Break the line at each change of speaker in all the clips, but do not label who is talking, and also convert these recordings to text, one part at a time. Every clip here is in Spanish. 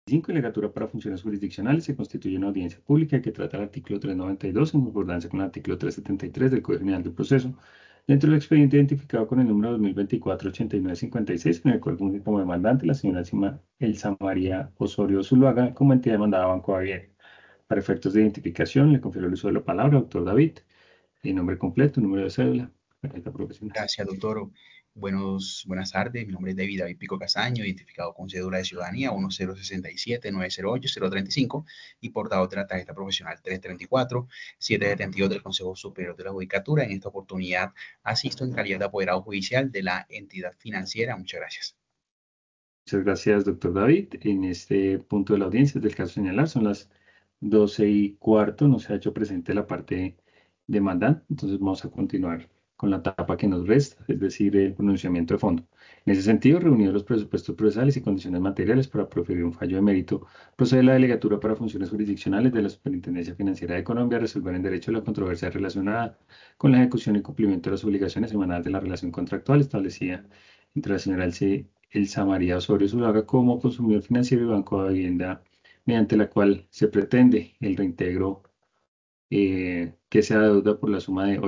5, legatura para funciones jurisdiccionales, se constituye una audiencia pública que trata el artículo 392 en concordancia con el artículo 373 del Código General del Proceso, dentro del expediente identificado con el número 2024-8956, en el cual funge como demandante la señora Elsa María Osorio Zuluaga como entidad demandada Banco Baviera. Para efectos de identificación, le confiero el uso de la palabra, doctor David, el nombre completo, número de cédula, tarjeta profesional.
Gracias, doctor. Buenas tardes. Mi nombre es David Pico Castaño, identificado con cédula de ciudadanía 1067-908-035 y portador de la tarjeta profesional 334-772 del Consejo Superior de la Judicatura. En esta oportunidad asisto en calidad de apoderado judicial de la entidad financiera. Muchas gracias.
Muchas gracias, doctor David. En este punto de la audiencia, del caso señalar, son las 12:15, no se ha hecho presente la parte demandante, entonces vamos a continuar con la etapa que nos resta, es decir, el pronunciamiento de fondo. En ese sentido, reunidos los presupuestos procesales y condiciones materiales para proferir un fallo de mérito, procede la delegatura para funciones jurisdiccionales de la Superintendencia Financiera de Colombia a resolver en derecho la controversia relacionada con la ejecución y cumplimiento de las obligaciones emanadas de la relación contractual establecida entre la señora Elsa María Osorio Zuluaga como consumidor financiero y Banco de Vivienda, mediante la cual se pretende el reintegro que se adeuda por la suma de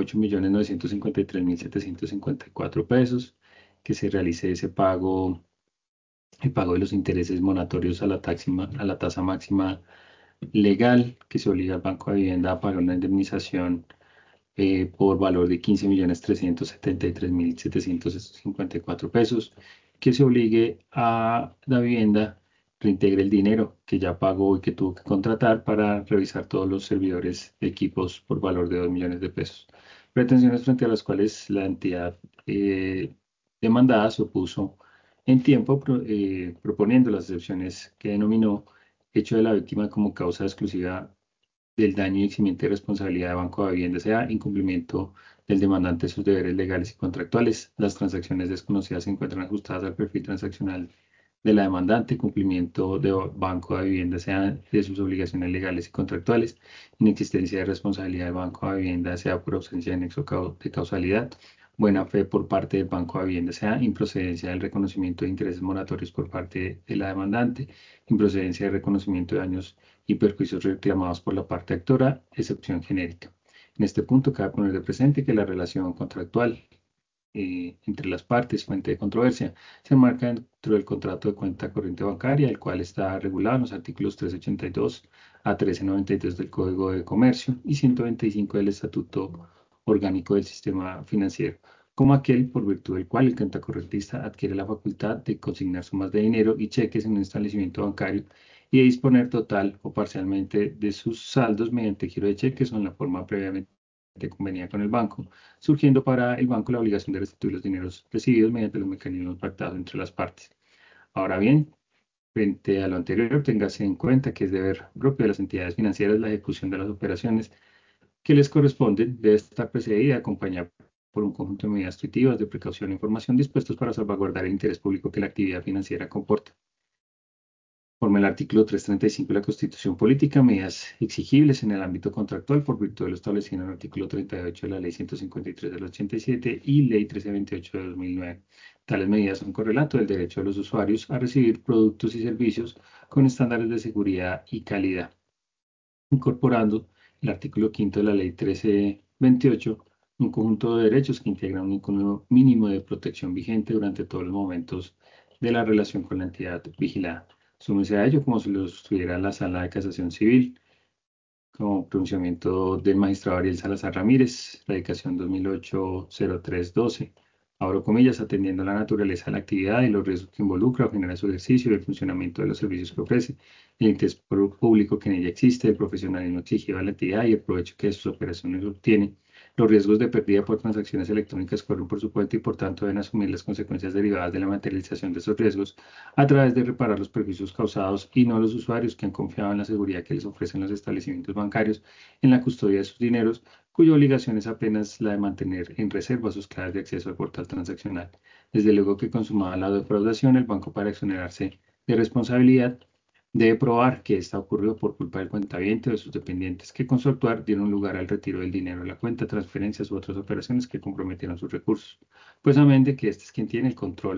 8.953.754 pesos, que se realice ese pago, el pago de los intereses moratorios a a la tasa máxima legal, que se obliga al Banco de Vivienda a pagar una indemnización por valor de 15.373.754 pesos, que se obligue a la vivienda reintegre el dinero que ya pagó y que tuvo que contratar para revisar todos los servidores de equipos por valor de 2 millones de pesos. Pretensiones frente a las cuales la entidad demandada se opuso en tiempo, proponiendo las excepciones que denominó hecho de la víctima como causa exclusiva del daño y eximiente de responsabilidad de Banco de Vivienda, sea incumplimiento del demandante de sus deberes legales y contractuales. Las transacciones desconocidas se encuentran ajustadas al perfil transaccional de la demandante, cumplimiento de Banco de Vivienda, sea de sus obligaciones legales y contractuales, inexistencia de responsabilidad del Banco de Vivienda, sea por ausencia de nexo de causalidad, buena fe por parte del Banco de Vivienda, sea improcedencia del reconocimiento de intereses moratorios por parte de la demandante, improcedencia de reconocimiento de daños y perjuicios reclamados por la parte actora, excepción genérica. En este punto, cabe poner de presente que la relación contractual entre las partes, fuente de controversia, se enmarca dentro del contrato de cuenta corriente bancaria, el cual está regulado en los artículos 382 a 1392 del Código de Comercio y 125 del Estatuto Orgánico del Sistema Financiero, como aquel por virtud del cual el cuentacorrentista adquiere la facultad de consignar sumas de dinero y cheques en un establecimiento bancario y de disponer total o parcialmente de sus saldos mediante giro de cheques o en la forma previamente convenida con el banco, surgiendo para el banco la obligación de restituir los dineros recibidos mediante los mecanismos pactados entre las partes. Ahora bien, frente a lo anterior, téngase en cuenta que es deber propio de las entidades financieras la ejecución de las operaciones que les corresponden debe estar precedida y acompañada por un conjunto de medidas intuitivas de precaución e información dispuestos para salvaguardar el interés público que la actividad financiera comporta. Conforme al artículo 335 de la Constitución Política, medidas exigibles en el ámbito contractual por virtud de lo establecido en el artículo 38 de la Ley 153 del 87 y Ley 1328 de 2009. Tales medidas son correlato del derecho de los usuarios a recibir productos y servicios con estándares de seguridad y calidad, incorporando el artículo 5 de la Ley 1328, un conjunto de derechos que integran un icono mínimo de protección vigente durante todos los momentos de la relación con la entidad vigilada. Súmese a ello como si lo estuviera la Sala de Casación Civil, como pronunciamiento del magistrado Ariel Salazar Ramírez, radicación 2008-0312. Abro comillas, atendiendo a la naturaleza de la actividad y los riesgos que involucra o genera su ejercicio y el funcionamiento de los servicios que ofrece, el interés público que en ella existe, el profesionalismo exigido a la entidad y el provecho que de sus operaciones obtiene. Los riesgos de pérdida por transacciones electrónicas corren por su cuenta y por tanto deben asumir las consecuencias derivadas de la materialización de esos riesgos a través de reparar los perjuicios causados y no los usuarios que han confiado en la seguridad que les ofrecen los establecimientos bancarios en la custodia de sus dineros, cuya obligación es apenas la de mantener en reserva sus claves de acceso al portal transaccional. Desde luego que consumada la defraudación, el banco para exonerarse de responsabilidad debe probar que esta ocurrió por culpa del cuentaviente o de sus dependientes que con su actuar dieron lugar al retiro del dinero de la cuenta, transferencias u otras operaciones que comprometieron sus recursos, pues a mente que este es quien tiene el control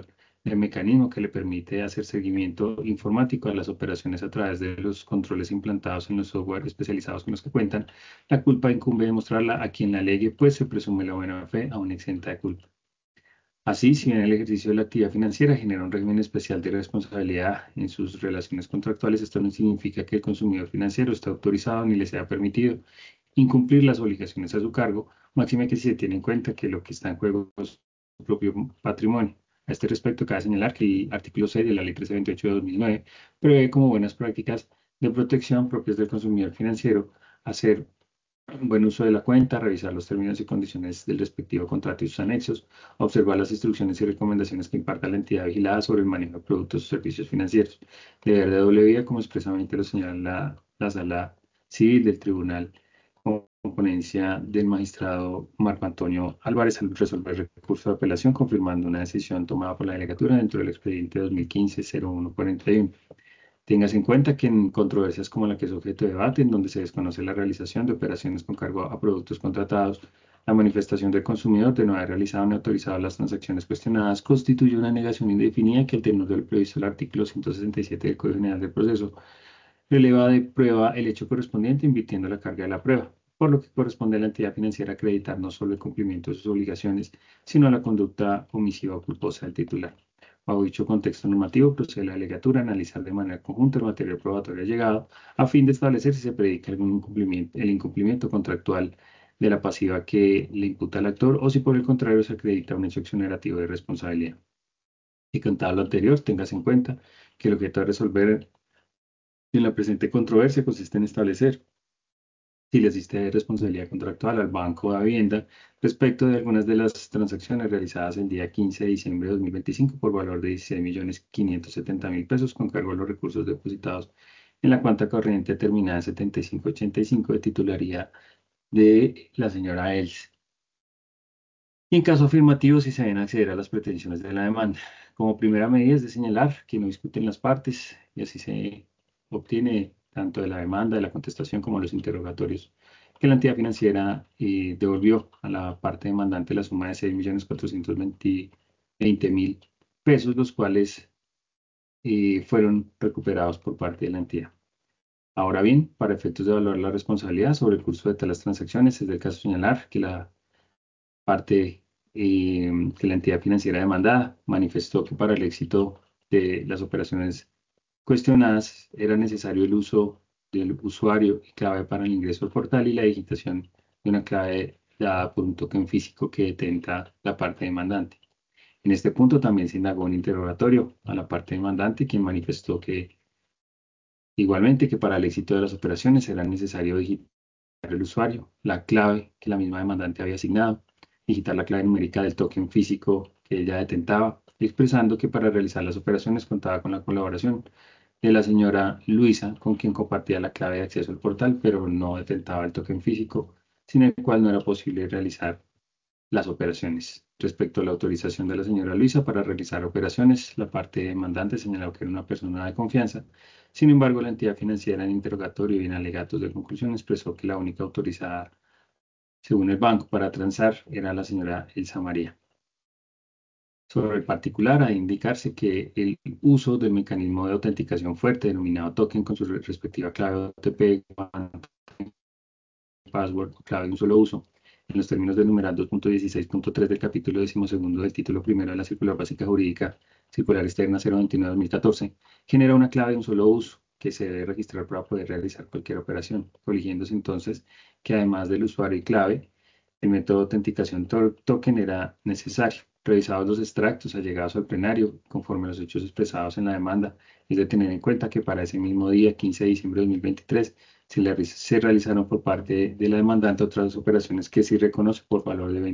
el mecanismo que le permite hacer seguimiento informático a las operaciones a través de los controles implantados en los software especializados con los que cuentan, la culpa incumbe demostrarla a quien la alegue, pues se presume la buena fe aún exenta de culpa. Así, si bien el ejercicio de la actividad financiera genera un régimen especial de responsabilidad en sus relaciones contractuales, esto no significa que el consumidor financiero esté autorizado ni le sea permitido incumplir las obligaciones a su cargo, máxime que si se tiene en cuenta que lo que está en juego es su propio patrimonio. A este respecto, cabe señalar que el artículo 6 de la Ley 1328 de 2009 prevé como buenas prácticas de protección propias del consumidor financiero hacer buen uso de la cuenta, revisar los términos y condiciones del respectivo contrato y sus anexos, observar las instrucciones y recomendaciones que imparta la entidad vigilada sobre el manejo de productos o servicios financieros, deber de doble vía, como expresamente lo señala la Sala Civil del Tribunal, con componencia del magistrado Marco Antonio Álvarez al resolver el recurso de apelación, confirmando una decisión tomada por la delegatura dentro del expediente 2015-0141. Tengas en cuenta que en controversias como la que es objeto de debate, en donde se desconoce la realización de operaciones con cargo a productos contratados, la manifestación del consumidor de no haber realizado ni autorizado las transacciones cuestionadas constituye una negación indefinida que al tenor de lo previsto en el artículo 167 del Código General del Proceso releva de prueba el hecho correspondiente invirtiendo la carga de la prueba, por lo que corresponde a la entidad financiera acreditar no solo el cumplimiento de sus obligaciones, sino la conducta omisiva o culposa del titular. Bajo dicho contexto normativo, procede la delegatura a analizar de manera conjunta el material probatorio llegado a fin de establecer si se predica algún incumplimiento, el incumplimiento contractual de la pasiva que le imputa al actor o si por el contrario se acredita un hecho exonerativo de responsabilidad. Y contado lo anterior, tengas en cuenta que el objeto de resolver en la presente controversia consiste en establecer si le existe responsabilidad contractual al Banco de Vivienda respecto de algunas de las transacciones realizadas el día 15 de diciembre de 2025 por valor de 16.570.000 pesos con cargo a los recursos depositados en la cuenta corriente terminada en 7585 de titularidad de la señora Els. Y en caso afirmativo, si se deben acceder a las pretensiones de la demanda. Como primera medida es de señalar que no discuten las partes y así se obtiene tanto de la demanda, de la contestación como de los interrogatorios, que la entidad financiera devolvió a la parte demandante la suma de 6.420.000 pesos, los cuales fueron recuperados por parte de la entidad. Ahora bien, para efectos de evaluar la responsabilidad sobre el curso de tales transacciones, es del caso señalar que la parte que la entidad financiera demandada manifestó que para el éxito de las operaciones cuestionadas era necesario el uso del usuario y clave para el ingreso al portal y la digitación de una clave dada por un token físico que detenta la parte demandante. En este punto también se indagó un interrogatorio a la parte demandante, quien manifestó que igualmente que para el éxito de las operaciones era necesario digitar el usuario, la clave que la misma demandante había asignado, digitar la clave numérica del token físico que ella detentaba, expresando que para realizar las operaciones contaba con la colaboración de la señora Luisa, con quien compartía la clave de acceso al portal, pero no detentaba el token físico, sin el cual no era posible realizar las operaciones. Respecto a la autorización de la señora Luisa para realizar operaciones, la parte demandante señaló que era una persona de confianza. Sin embargo, la entidad financiera en interrogatorio y en alegatos de conclusión expresó que la única autorizada, según el banco, para transar era la señora Elsa María. Sobre el particular, hay que indicarse que el uso del mecanismo de autenticación fuerte, denominado token con su respectiva clave OTP, password, clave de un solo uso, en los términos del numeral 2.16.3 del capítulo 12 del título primero de la Circular Básica Jurídica, Circular Externa 029-2014, genera una clave de un solo uso que se debe registrar para poder realizar cualquier operación, coligiéndose entonces que además del usuario y clave, el método de autenticación token era necesario. Revisados los extractos allegados al plenario, conforme a los hechos expresados en la demanda, es de tener en cuenta que para ese mismo día, 15 de diciembre de 2023, se realizaron por parte de la demandante otras operaciones que sí reconoce por valor de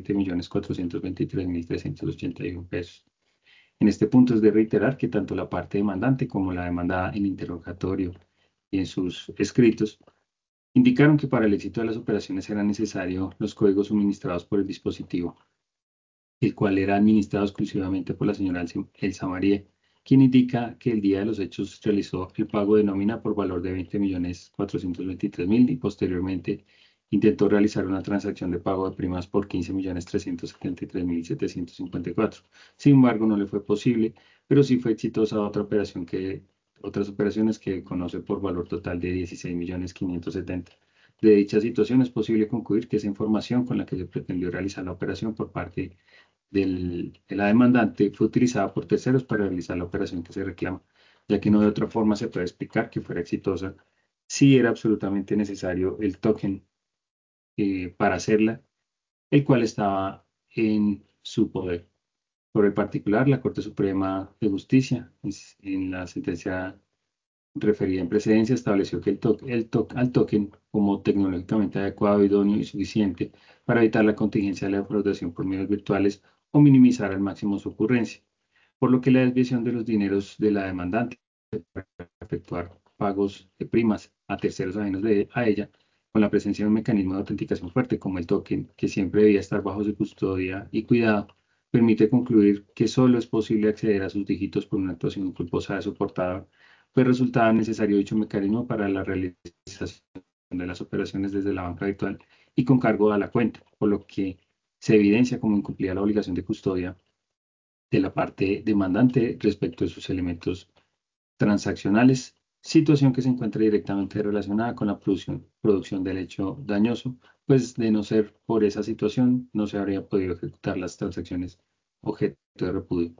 20.423.381 pesos. En este punto es de reiterar que tanto la parte demandante como la demandada en interrogatorio y en sus escritos indicaron que para el éxito de las operaciones era necesario los códigos suministrados por el dispositivo, el cual era administrado exclusivamente por la señora Elsa María, quien indica que el día de los hechos realizó el pago de nómina por valor de 20.423.000 y posteriormente intentó realizar una transacción de pago de primas por 15.373.754. Sin embargo, no le fue posible, pero sí fue exitosa otras operaciones que conoce por valor total de 16.570.000. De dicha situación es posible concluir que esa información con la que se pretendió realizar la operación por parte de la demandante fue utilizada por terceros para realizar la operación que se reclama, ya que no de otra forma se puede explicar que fuera exitosa si era absolutamente necesario el token para hacerla, el cual estaba en su poder. Por el particular, la Corte Suprema de Justicia, en la sentencia referida en precedencia, estableció que al token como tecnológicamente adecuado, idóneo y suficiente para evitar la contingencia de la defraudación por medios virtuales o minimizar al máximo su ocurrencia, por lo que la desviación de los dineros de la demandante para efectuar pagos de primas a terceros ajenos a ella, con la presencia de un mecanismo de autenticación fuerte como el token, que siempre debía estar bajo su custodia y cuidado, permite concluir que solo es posible acceder a sus dígitos por una actuación culposa de su portador, pues resultaba necesario dicho mecanismo para la realización de las operaciones desde la banca virtual y con cargo a la cuenta, por lo que se evidencia como incumplía la obligación de custodia de la parte demandante respecto de sus elementos transaccionales, situación que se encuentra directamente relacionada con la producción del hecho dañoso, pues de no ser por esa situación no se habría podido ejecutar las transacciones objeto de repudio.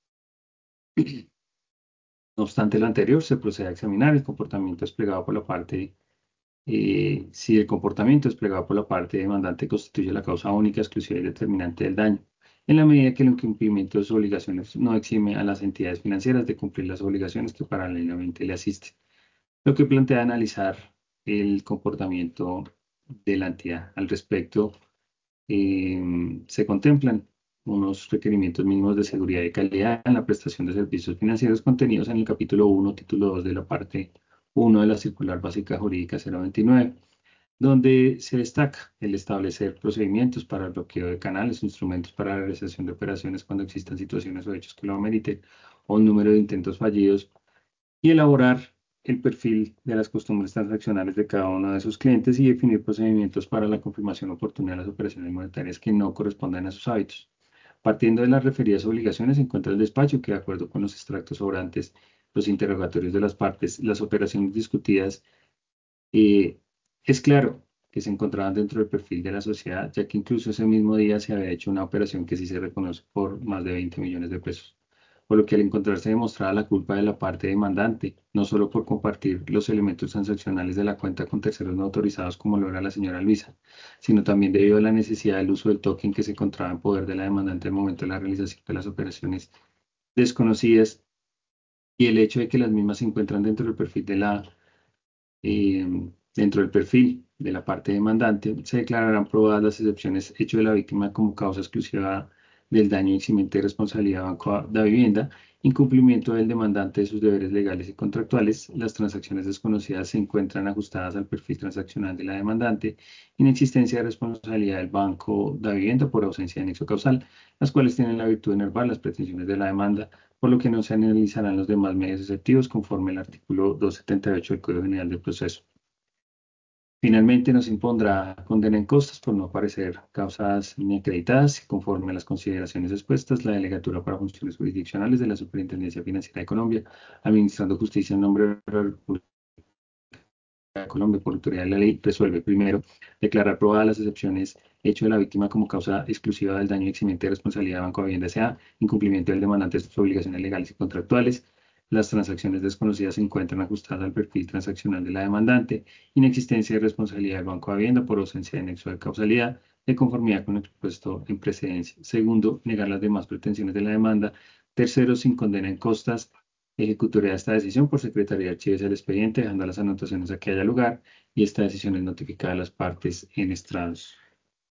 No obstante lo anterior, se procede a examinar el comportamiento desplegado por la parte si el comportamiento desplegado por la parte demandante constituye la causa única, exclusiva y determinante del daño, en la medida que el incumplimiento de sus obligaciones no exime a las entidades financieras de cumplir las obligaciones que paralelamente le asisten, lo que plantea analizar el comportamiento de la entidad. Al respecto, se contemplan unos requerimientos mínimos de seguridad y calidad en la prestación de servicios financieros contenidos en el capítulo 1, título 2 de la parte 1 de la Circular Básica Jurídica 029, donde se destaca el establecer procedimientos para el bloqueo de canales, instrumentos para la realización de operaciones cuando existan situaciones o hechos que lo ameriten, o un número de intentos fallidos, y elaborar el perfil de las costumbres transaccionales de cada uno de sus clientes y definir procedimientos para la confirmación oportuna de las operaciones monetarias que no correspondan a sus hábitos. Partiendo de las referidas obligaciones, se encuentra el despacho que, de acuerdo con los extractos sobrantes, los interrogatorios de las partes, las operaciones discutidas, eh, es claro que se encontraban dentro del perfil de la sociedad, ya que incluso ese mismo día se había hecho una operación que sí se reconoce por más de 20 millones de pesos, por lo que al encontrarse demostrada la culpa de la parte demandante, no solo por compartir los elementos transaccionales de la cuenta con terceros no autorizados como lo era la señora Luisa, sino también debido a la necesidad del uso del token que se encontraba en poder de la demandante al momento de la realización de las operaciones desconocidas y el hecho de que las mismas se encuentran eh, dentro del perfil de la parte demandante, se declararán probadas las excepciones hecho de la víctima como causa exclusiva del daño eximente de responsabilidad de Banco da Vivienda, incumplimiento del demandante de sus deberes legales y contractuales, las transacciones desconocidas se encuentran ajustadas al perfil transaccional de la demandante, inexistencia de responsabilidad del Banco da Vivienda por ausencia de nexo causal, las cuales tienen la virtud de enervar las pretensiones de la demanda, por lo que no se analizarán los demás medios exceptivos conforme al artículo 278 del Código General del Proceso. Finalmente, nos impondrá condena en costas por no aparecer causas ni acreditadas. Conforme a las consideraciones expuestas, la Delegatura para Funciones Jurisdiccionales de la Superintendencia Financiera de Colombia, administrando justicia en nombre de la República de Colombia por autoridad de la ley, resuelve primero declarar probadas las excepciones hecho de la víctima como causa exclusiva del daño eximente de responsabilidad de Banco de Vivienda S.A., incumplimiento del demandante de sus obligaciones legales y contractuales. Las transacciones desconocidas se encuentran ajustadas al perfil transaccional de la demandante, inexistencia de responsabilidad del Banco de Vivienda por ausencia de nexo de causalidad, de conformidad con lo expuesto en precedencia. Segundo, negar las demás pretensiones de la demanda. Tercero, sin condena en costas, ejecutoría esta decisión por Secretaría de Archivos del expediente, dejando las anotaciones a que haya lugar, y esta decisión es notificada a las partes en estrados.